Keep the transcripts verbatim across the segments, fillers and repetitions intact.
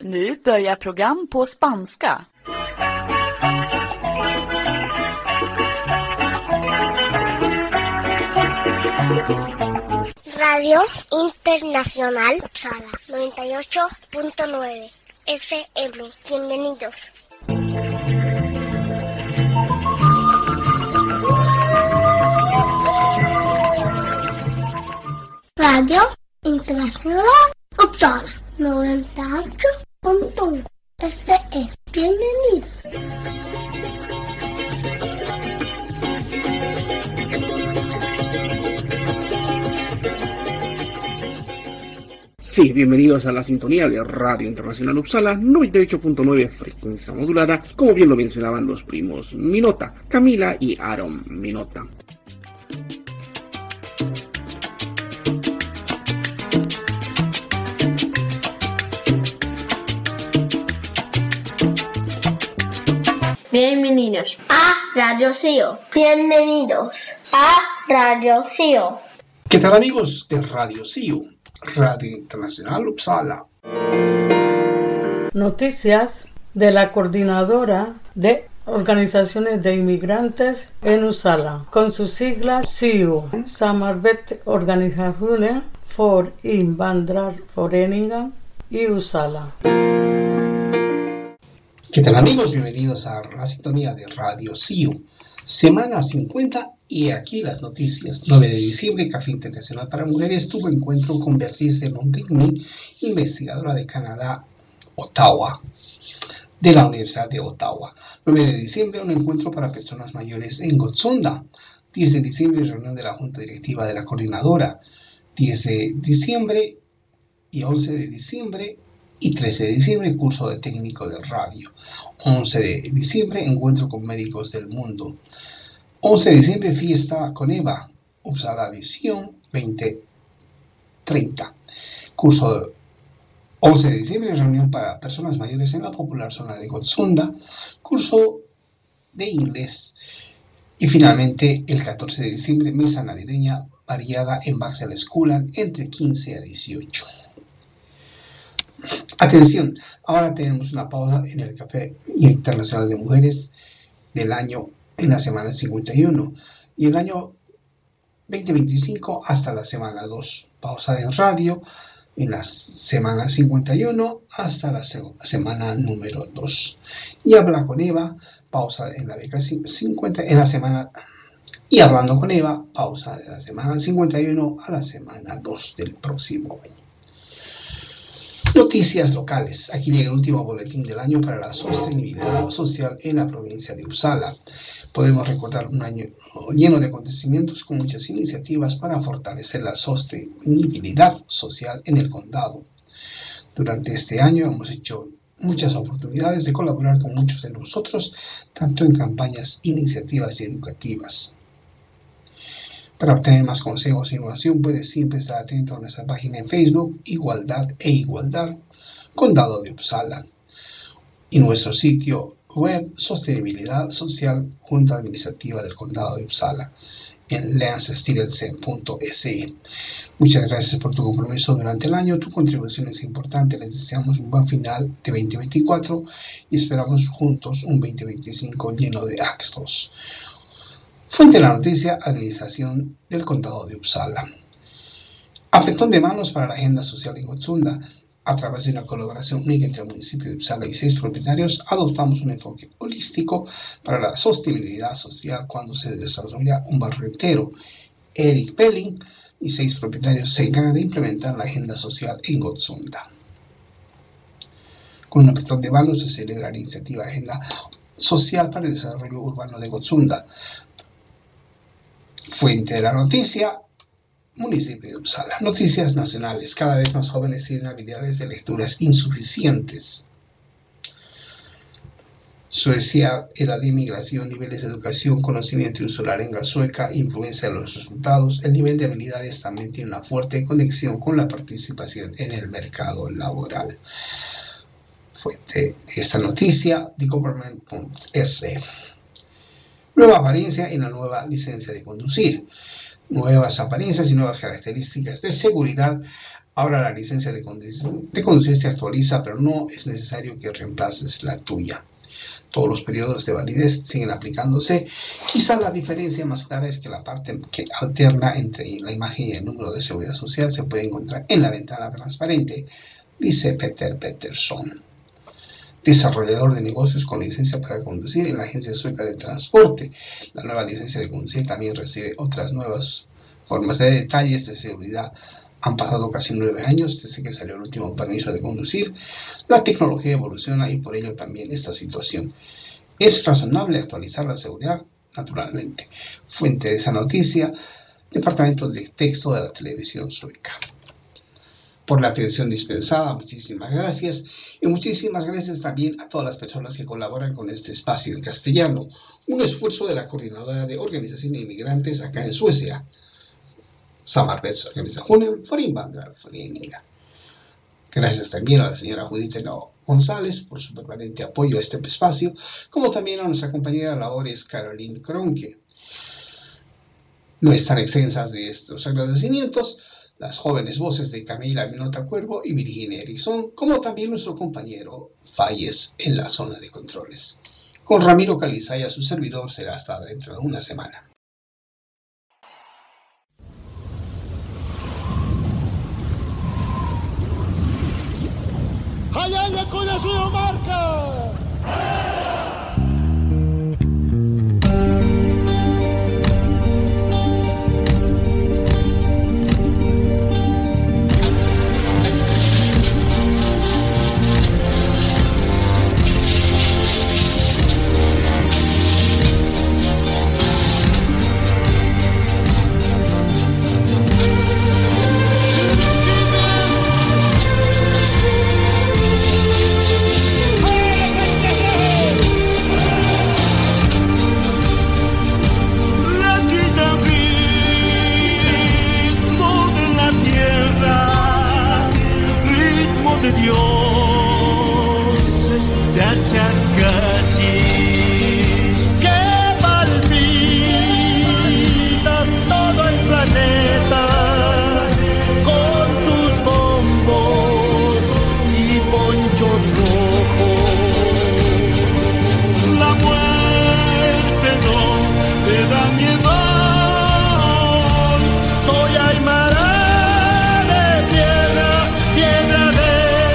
Nu börjar program på spanska. Radio Internacional Uppsala noventa y ocho punto nueve F M. Bienvenidos. Radio Internacional Uppsala noventa y ocho punto uno F M. Bienvenidos. Sí, bienvenidos a la sintonía de Radio Internacional Uppsala noventa y ocho punto nueve frecuencia modulada, como bien lo mencionaban los primos Minota, Camila y Aaron Minota. Bienvenidos a Radio SIO. Bienvenidos a Radio SIO. ¿Qué tal, amigos de Radio SIO? Radio Internacional Uppsala. Noticias de la Coordinadora de Organizaciones de Inmigrantes en Uppsala, con sus siglas SIO, Samarbetsorganisationen för invandrarföreningar i Uppsala. ¿Qué tal, amigos? Bienvenidos a la sintonía de Radio SIO, semana cincuenta, y aquí las noticias. nueve de diciembre, Café Internacional para Mujeres tuvo encuentro con Beatriz de Montigny, investigadora de Canadá, Ottawa, de la Universidad de Ottawa. nueve de diciembre, un encuentro para personas mayores en Gottsunda. diez de diciembre, reunión de la Junta Directiva de la Coordinadora. diez de diciembre y once de diciembre y trece de diciembre, curso de técnico de radio. once de diciembre, encuentro con médicos del mundo. once de diciembre, fiesta con Eva, Uppsala Visión veinte treinta. Curso de once de diciembre, reunión para personas mayores en la popular zona de Gottsunda, curso de inglés. Y finalmente, el catorce de diciembre, mesa navideña variada en Baxelskolan entre quince a dieciocho. Atención, ahora tenemos una pausa en el Café Internacional de Mujeres del año, en la semana cincuenta y uno, y el año veinte veinticinco hasta la semana dos. Pausa en radio en la semana cincuenta y uno hasta la se- semana número dos. Y habla con Eva, pausa en la beca cincuenta, en la semana, y hablando con Eva, pausa de la semana cincuenta y uno a la semana dos del próximo año. Noticias locales. Aquí llega el último boletín del año para la sostenibilidad social en la provincia de Uppsala. Podemos recordar un año lleno de acontecimientos con muchas iniciativas para fortalecer la sostenibilidad social en el condado. Durante este año hemos hecho muchas oportunidades de colaborar con muchos de nosotros, tanto en campañas, iniciativas y educativas. Para obtener más consejos e información, puedes siempre estar atento a nuestra página en Facebook, Igualdad e Igualdad, Condado de Uppsala, y nuestro sitio web, Sostenibilidad Social, Junta Administrativa del Condado de Uppsala, en länsstyrelsen punto se. Muchas gracias por tu compromiso durante el año. Tu contribución es importante. Les deseamos un buen final de veinte veinticuatro y esperamos juntos un veinte veinticinco lleno de éxitos. Fuente de la noticia, Administración del Condado de Uppsala. Apretón de manos para la agenda social en Gottsunda. A través de una colaboración única entre el municipio de Uppsala y seis propietarios, adoptamos un enfoque holístico para la sostenibilidad social cuando se desarrolla un barrio entero. Eric Pelling y seis propietarios se encargan de implementar la agenda social en Gottsunda. Con un apretón de manos se celebra la iniciativa Agenda Social para el Desarrollo Urbano de Gottsunda. Fuente de la noticia, municipio de Uppsala. Noticias nacionales. Cada vez más jóvenes tienen habilidades de lecturas insuficientes. Suecia, edad de inmigración, niveles de educación, conocimiento y uso de la lengua sueca, influencia de los resultados. El nivel de habilidades también tiene una fuerte conexión con la participación en el mercado laboral. Fuente de esta noticia, the government punto se. Nueva apariencia en la nueva licencia de conducir. nuevas apariencias y nuevas características de seguridad. Ahora la licencia de conducir, de conducir se actualiza, pero no es necesario que reemplaces la tuya. Todos los periodos de validez siguen aplicándose. Quizá la diferencia más clara es que la parte que alterna entre la imagen y el número de seguridad social se puede encontrar en la ventana transparente, dice Peter Pettersson, desarrollador de negocios con licencia para conducir en la Agencia Sueca de Transporte. La nueva licencia de conducir también recibe otras nuevas formas de detalles de seguridad. Han pasado casi nueve años desde que salió el último permiso de conducir. La tecnología evoluciona y por ello también esta situación. Es razonable actualizar la seguridad, naturalmente. Fuente de esa noticia, Departamento de Texto de la Televisión Sueca. Por la atención dispensada, muchísimas gracias. Y muchísimas gracias también a todas las personas que colaboran con este espacio en castellano. Un esfuerzo de la Coordinadora de Organización de Inmigrantes acá en Suecia. Samarbetsorganisationen för invandrarföreningar. Gracias también a la señora Judith González por su permanente apoyo a este espacio, como también a nuestra compañera labores Caroline Kronke. No están extensas de estos agradecimientos las jóvenes voces de Camila Minota Cuervo y Virginia Erickson, como también nuestro compañero Falles en la zona de controles. Con Ramiro Calizaya, su servidor, será hasta dentro de una semana. ¡Hayaya con la suya marca! De dioses de Achacachi, que palpitas todo el planeta con tus bombos y ponchos rojos. La muerte no te da miedo. Soy Aymara de piedra, piedra de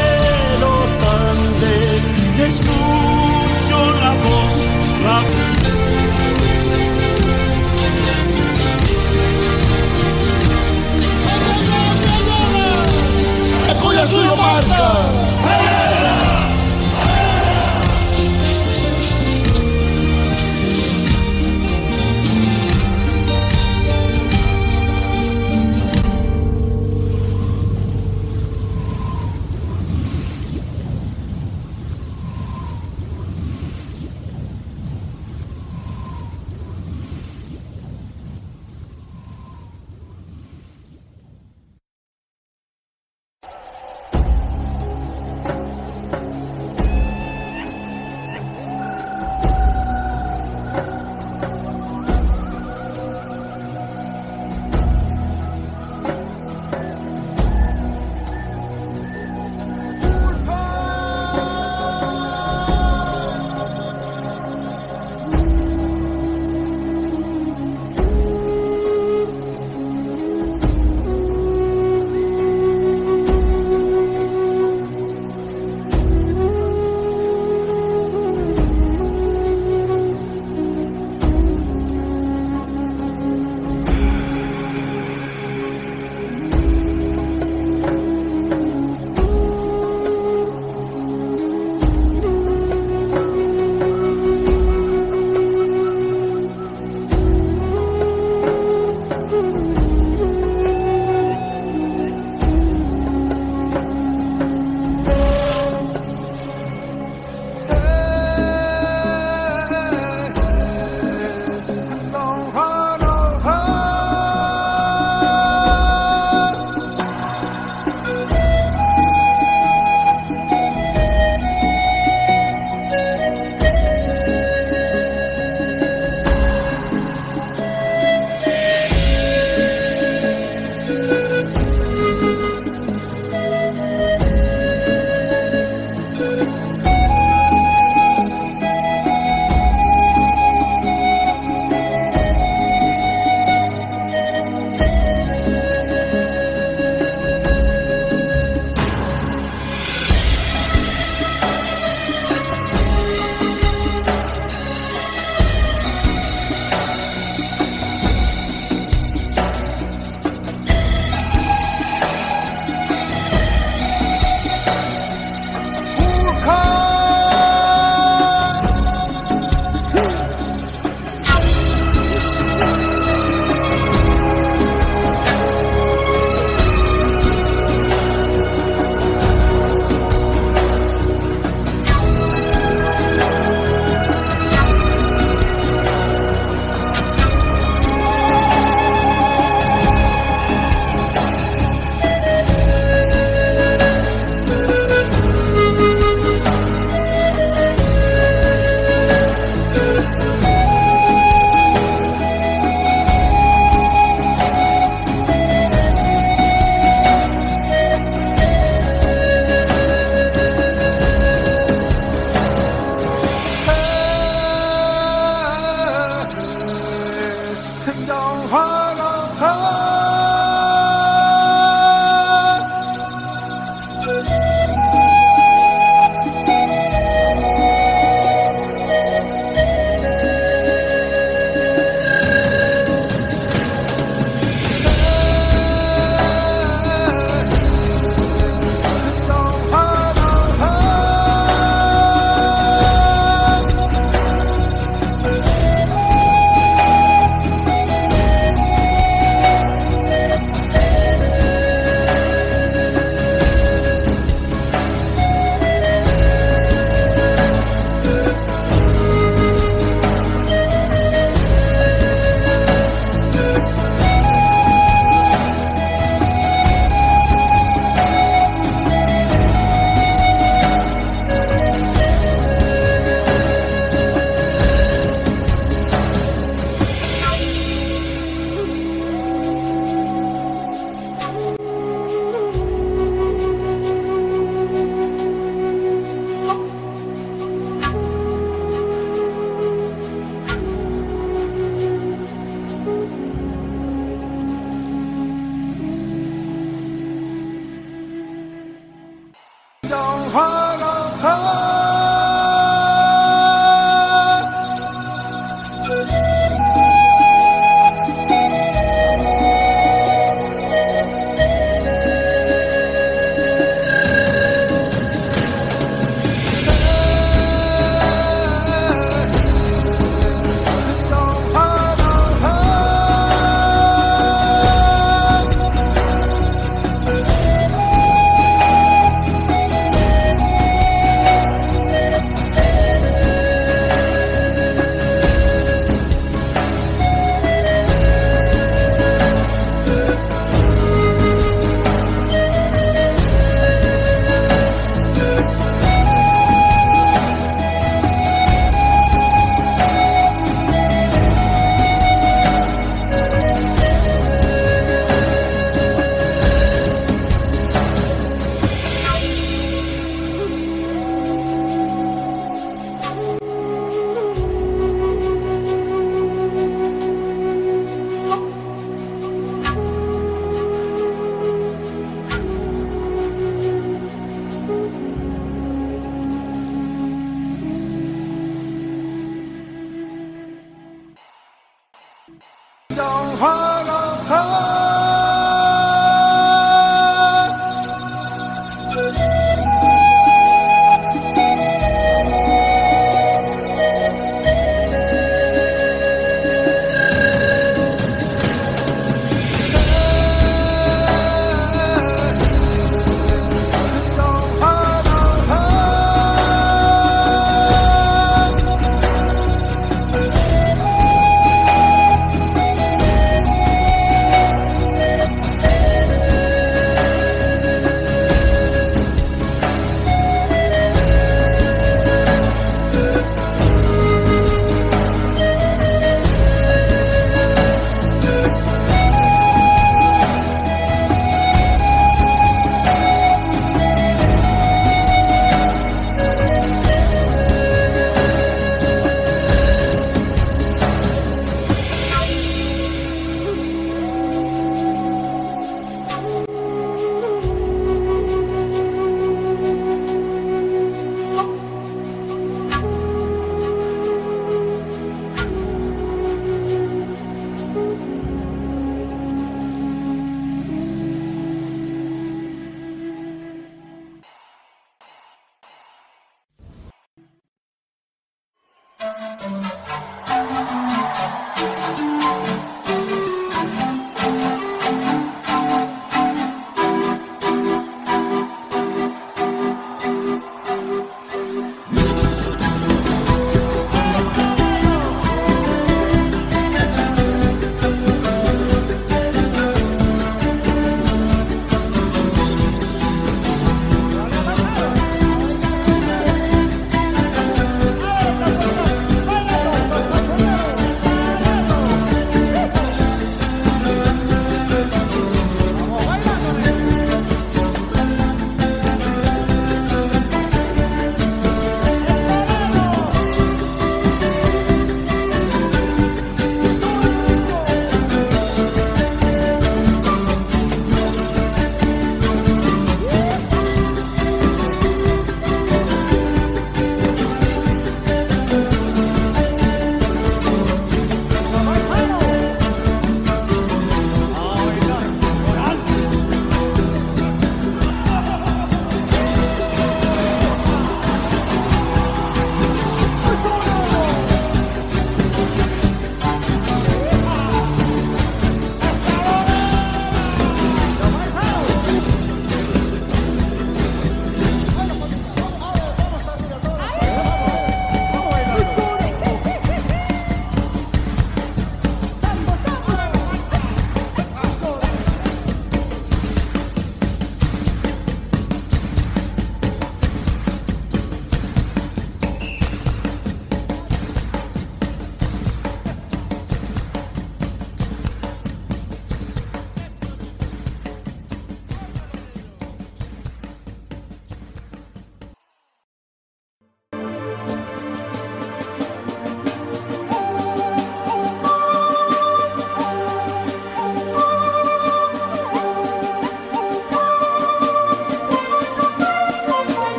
escucho la voz, la cuya suya marca.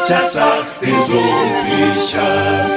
rechazaste lo que ya